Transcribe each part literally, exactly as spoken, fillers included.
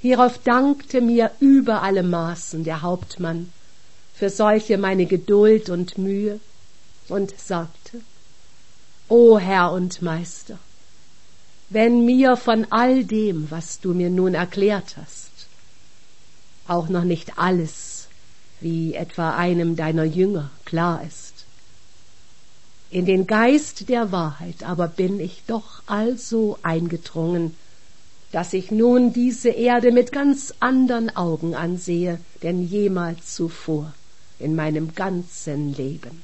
Hierauf dankte mir über alle Maßen der Hauptmann für solche meine Geduld und Mühe und sagte: O Herr und Meister, wenn mir von all dem, was du mir nun erklärt hast, auch noch nicht alles, wie etwa einem deiner Jünger, klar ist, in den Geist der Wahrheit aber bin ich doch also eingedrungen, dass ich nun diese Erde mit ganz andern Augen ansehe, denn jemals zuvor in meinem ganzen Leben.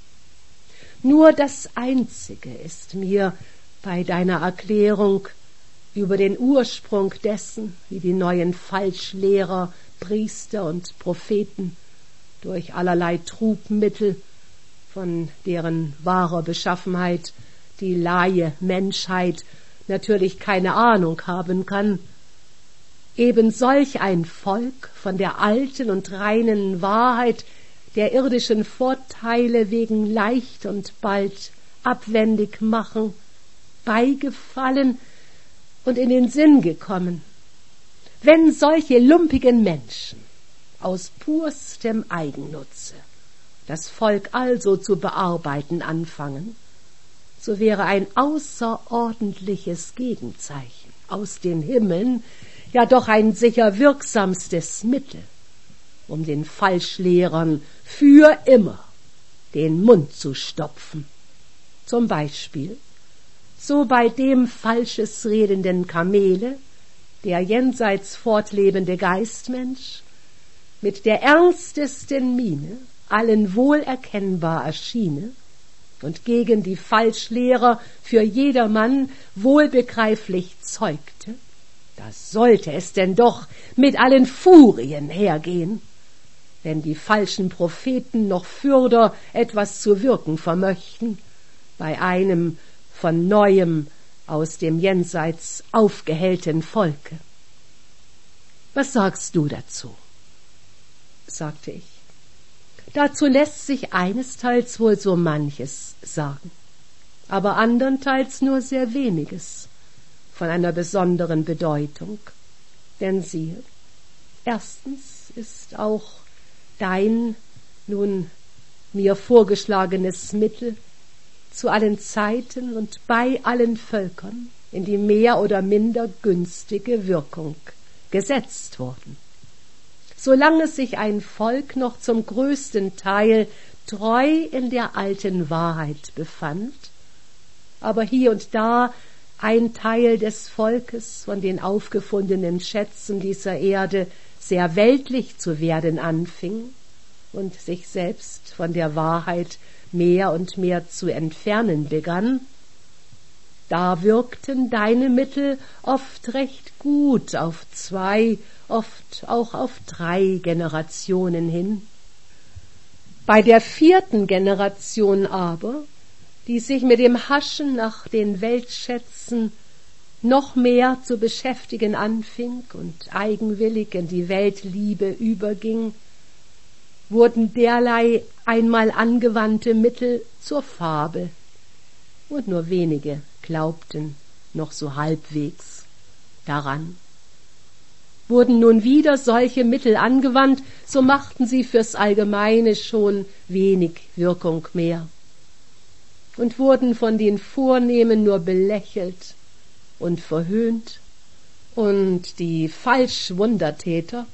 Nur das Einzige ist mir bei deiner Erklärung über den Ursprung dessen, wie die neuen Falschlehrer, Priester und Propheten durch allerlei Trugmittel, von deren wahrer Beschaffenheit die Laie Menschheit natürlich keine Ahnung haben kann, eben solch ein Volk von der alten und reinen Wahrheit der irdischen Vorteile wegen leicht und bald abwendig machen, beigefallen und in den Sinn gekommen. Wenn solche lumpigen Menschen aus purstem Eigennutze das Volk also zu bearbeiten anfangen, so wäre ein außerordentliches Gegenzeichen aus den Himmeln ja doch ein sicher wirksamstes Mittel, um den Falschlehrern für immer den Mund zu stopfen. Zum Beispiel so bei dem falsches redenden Kamele, der jenseits fortlebende Geistmensch, mit der ernstesten Miene allen wohlerkennbar erschiene und gegen die Falschlehrer für jedermann wohlbegreiflich zeugte, das sollte es denn doch mit allen Furien hergehen, wenn die falschen Propheten noch fürder etwas zu wirken vermöchten, bei einem von Neuem aus dem Jenseits aufgehellten Volke. Was sagst du dazu? Sagte ich. Dazu lässt sich einesteils wohl so manches sagen, aber andernteils nur sehr weniges von einer besonderen Bedeutung. Denn siehe, erstens ist auch dein nun mir vorgeschlagenes Mittel zu allen Zeiten und bei allen Völkern in die mehr oder minder günstige Wirkung gesetzt worden. Solange sich ein Volk noch zum größten Teil treu in der alten Wahrheit befand, aber hier und da ein Teil des Volkes von den aufgefundenen Schätzen dieser Erde sehr weltlich zu werden anfing und sich selbst von der Wahrheit mehr und mehr zu entfernen begann, da wirkten deine Mittel oft recht gut auf zwei, oft auch auf drei Generationen hin. Bei der vierten Generation aber, die sich mit dem Haschen nach den Weltschätzen noch mehr zu beschäftigen anfing und eigenwillig in die Weltliebe überging, wurden derlei einmal angewandte Mittel zur Fabel, und nur wenige glaubten noch so halbwegs daran. Wurden nun wieder solche Mittel angewandt, so machten sie fürs Allgemeine schon wenig Wirkung mehr und wurden von den Vornehmen nur belächelt und verhöhnt, und die Falschwundertäter,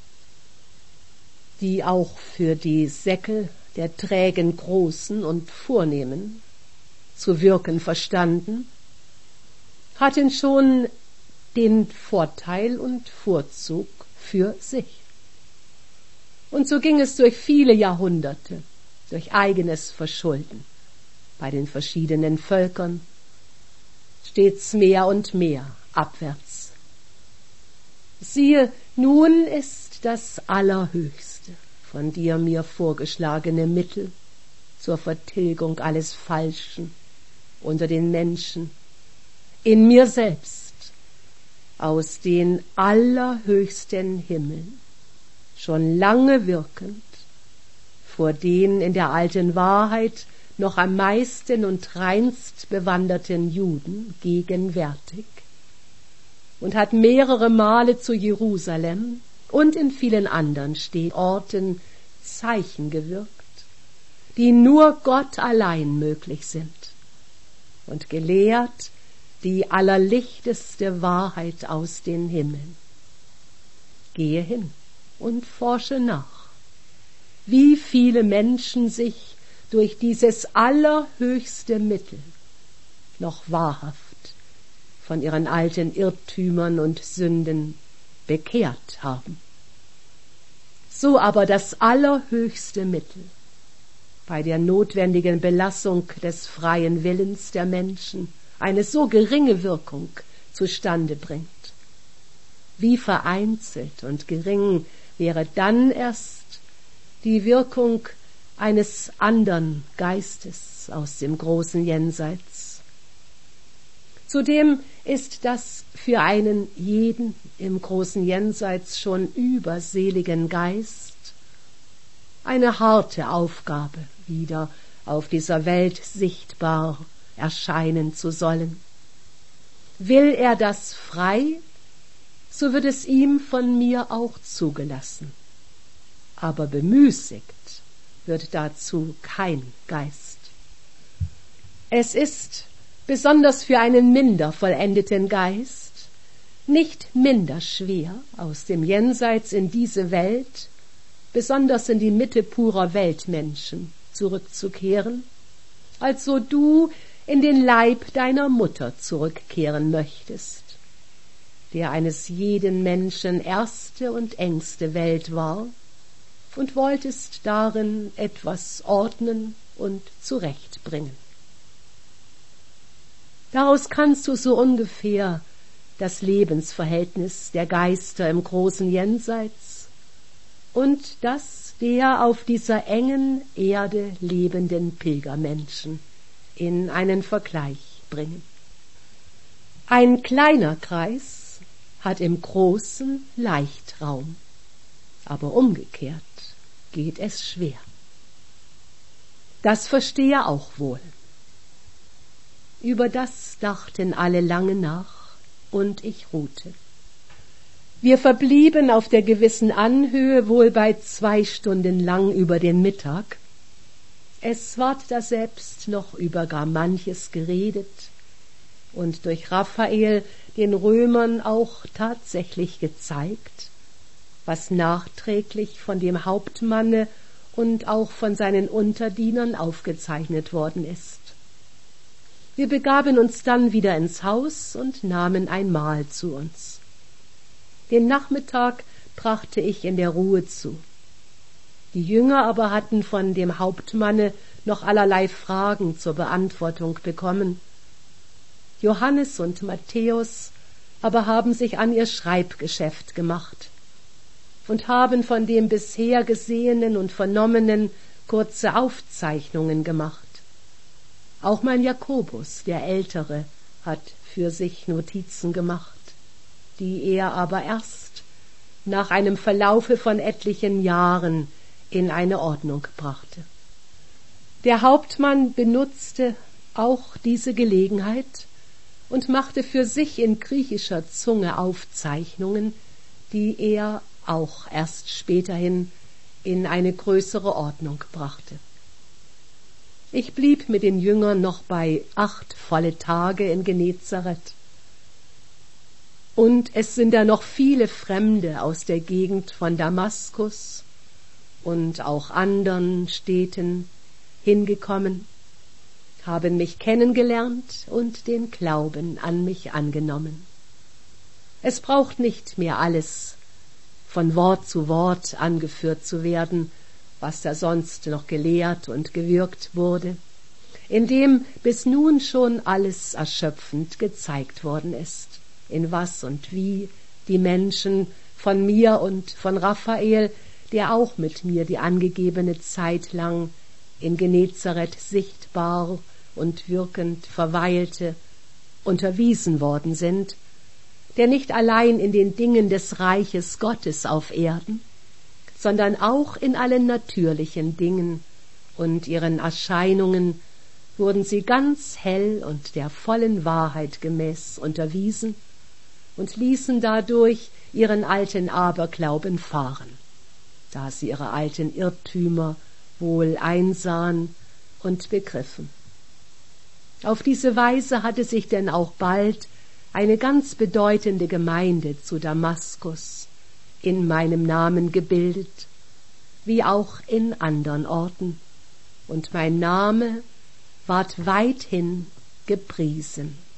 die auch für die Säckel der trägen Großen und Vornehmen zu wirken verstanden, hatten schon den Vorteil und Vorzug für sich. Und so ging es durch viele Jahrhunderte, durch eigenes Verschulden bei den verschiedenen Völkern, stets mehr und mehr abwärts. Siehe, nun ist das Allerhöchste von dir mir vorgeschlagene Mittel zur Vertilgung alles Falschen unter den Menschen in mir selbst aus den allerhöchsten Himmeln schon lange wirkend, vor den in der alten Wahrheit noch am meisten und reinst bewanderten Juden gegenwärtig. und hat mehrere Male zu Jerusalem und in vielen anderen Orten Zeichen gewirkt, die nur Gott allein möglich sind, und gelehrt die allerlichteste Wahrheit aus den Himmeln. Gehe hin und forsche nach, wie viele Menschen sich durch dieses allerhöchste Mittel noch wahrhaft von ihren alten Irrtümern und Sünden bekehrt haben. So aber das allerhöchste Mittel bei der notwendigen Belassung des freien Willens der Menschen eine so geringe Wirkung zustande bringt. Wie vereinzelt und gering wäre dann erst die Wirkung eines andern Geistes aus dem großen Jenseits. Zudem ist das für einen jeden im großen Jenseits schon überseligen Geist eine harte Aufgabe, wieder auf dieser Welt sichtbar erscheinen zu sollen. Will er das frei, so wird es ihm von mir auch zugelassen. Aber bemüßigt wird dazu kein Geist. Es ist, besonders für einen minder vollendeten Geist, nicht minder schwer, aus dem Jenseits in diese Welt, besonders in die Mitte purer Weltmenschen, zurückzukehren, als so du in den Leib deiner Mutter zurückkehren möchtest, der eines jeden Menschen erste und engste Welt war, und wolltest darin etwas ordnen und zurechtbringen. Daraus kannst du so ungefähr das Lebensverhältnis der Geister im großen Jenseits und das der auf dieser engen Erde lebenden Pilgermenschen in einen Vergleich bringen. Ein kleiner Kreis hat im Großen leicht Raum, aber umgekehrt geht es schwer. Das verstehe auch wohl. Über das dachten alle lange nach, und ich ruhte. Wir verblieben auf der gewissen Anhöhe wohl bei zwei Stunden lang über den Mittag. Es ward daselbst noch über gar manches geredet und durch Raphael den Römern auch tatsächlich gezeigt, was nachträglich von dem Hauptmanne und auch von seinen Unterdienern aufgezeichnet worden ist. Wir begaben uns dann wieder ins Haus und nahmen ein Mahl zu uns. Den Nachmittag brachte ich in der Ruhe zu. Die Jünger aber hatten von dem Hauptmanne noch allerlei Fragen zur Beantwortung bekommen. Johannes und Matthäus aber haben sich an ihr Schreibgeschäft gemacht und haben von dem bisher Gesehenen und Vernommenen kurze Aufzeichnungen gemacht. Auch mein Jakobus, der Ältere, hat für sich Notizen gemacht, die er aber erst nach einem Verlaufe von etlichen Jahren in eine Ordnung brachte. Der Hauptmann benutzte auch diese Gelegenheit und machte für sich in griechischer Zunge Aufzeichnungen, die er auch erst späterhin in eine größere Ordnung brachte. Ich blieb mit den Jüngern noch bei acht volle Tage in Genezareth. Und es sind da noch viele Fremde aus der Gegend von Damaskus und auch anderen Städten hingekommen, haben mich kennengelernt und den Glauben an mich angenommen. Es braucht nicht mehr alles von Wort zu Wort angeführt zu werden, was da sonst noch gelehrt und gewirkt wurde, indem bis nun schon alles erschöpfend gezeigt worden ist, in was und wie die Menschen von mir und von Raphael, der auch mit mir die angegebene Zeit lang in Genezareth sichtbar und wirkend verweilte, unterwiesen worden sind, der nicht allein in den Dingen des Reiches Gottes auf Erden, sondern auch in allen natürlichen Dingen und ihren Erscheinungen wurden sie ganz hell und der vollen Wahrheit gemäß unterwiesen und ließen dadurch ihren alten Aberglauben fahren, da sie ihre alten Irrtümer wohl einsahen und begriffen. Auf diese Weise hatte sich denn auch bald eine ganz bedeutende Gemeinde zu Damaskus in meinem Namen gebildet, wie auch in andern Orten, und mein Name ward weithin gepriesen.